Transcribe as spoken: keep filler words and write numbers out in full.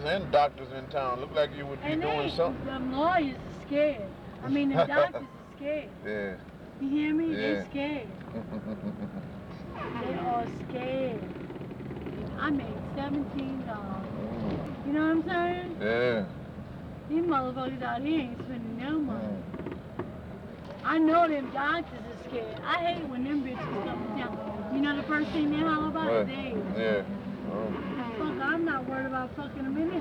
and doctors in town. Look like you would be And doing they, something. the lawyers are scared. I mean, the doctors are scared. Yeah. You hear me? Yeah. They're scared. They are scared. I made seventeen dollars. You know what I'm saying? Yeah. These motherfuckers out here ain't spending no money. Mm. I know them doctors are scared. I hate when them bitches come down. You know the first thing they holler about is Right. AIDS. Yeah. Oh. Fuck, I'm not worried about fucking them anyhow.